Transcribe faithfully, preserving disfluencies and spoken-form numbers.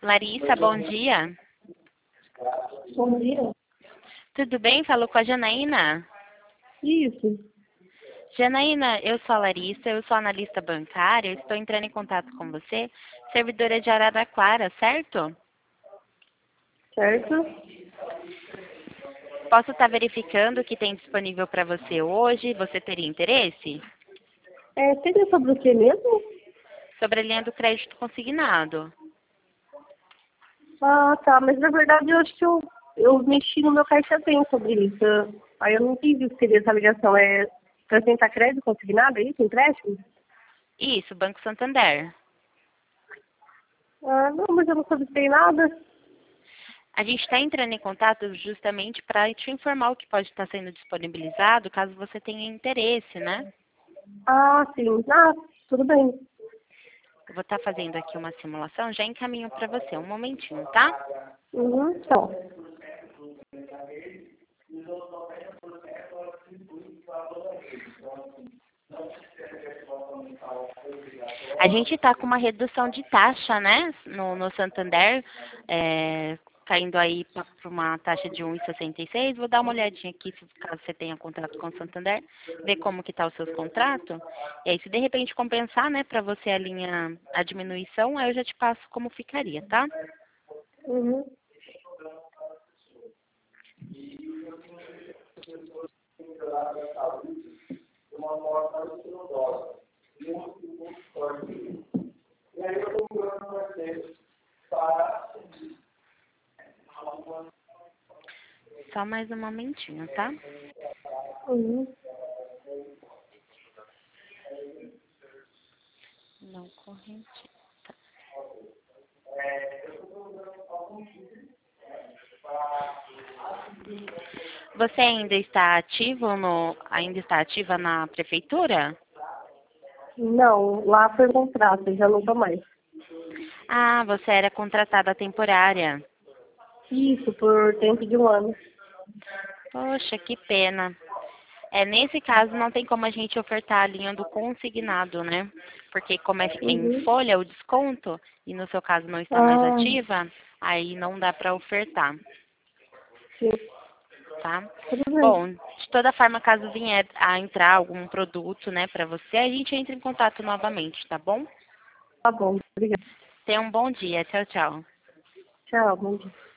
Larissa, bom dia. Bom dia. Tudo bem? Falou com a Janaína? Isso. Janaína, eu sou a Larissa, eu sou analista bancária, eu estou entrando em contato com você, servidora de Araraquara, certo? Certo? Posso estar verificando o que tem disponível para você hoje? Você teria interesse? É, seria sobre o que mesmo? Sobre a linha do crédito consignado. Ah, tá. Mas na verdade eu acho que eu, eu mexi no meu caixa bem sobre isso. Aí eu não entendi o que seria essa ligação. É para tentar crédito consignado, é isso? Empréstimo? Isso, Banco Santander. Ah, não, mas eu não solicitei nada. A gente está entrando em contato justamente para te informar o que pode estar sendo disponibilizado, caso você tenha interesse, né? Ah, sim. Ah, tudo bem. Eu vou estar fazendo aqui uma simulação, já encaminho para você. Um momentinho, tá? Uhum, então. A gente está com uma redução de taxa, né, no, no Santander, é, caindo aí para uma taxa de um vírgula sessenta e seis. Vou dar uma olhadinha aqui, se caso você tenha contrato com o Santander, ver como que tá os seus contratos. E aí, se de repente compensar, né, para você a linha, a diminuição, aí eu já te passo como ficaria, tá? Uhum. Só mais um momentinho, tá? Uhum. Não corrente. Tá. Você ainda está ativo no, ainda está ativa na prefeitura? Não, lá foi contrato, já não tô mais. Ah, você era contratada temporária. Isso, por tempo de um ano. Poxa, que pena. É, nesse caso não tem como a gente ofertar a linha do consignado, né? Porque como é em Uhum. folha o desconto, e no seu caso não está mais Ah, ativa, aí não dá para ofertar, sim. tá? Tudo bem. Bom, de toda forma, caso vier a entrar algum produto, né, para você, a gente entra em contato novamente, tá bom? Tá bom, obrigada. Tenha um bom dia. Tchau, tchau. Tchau, bom dia.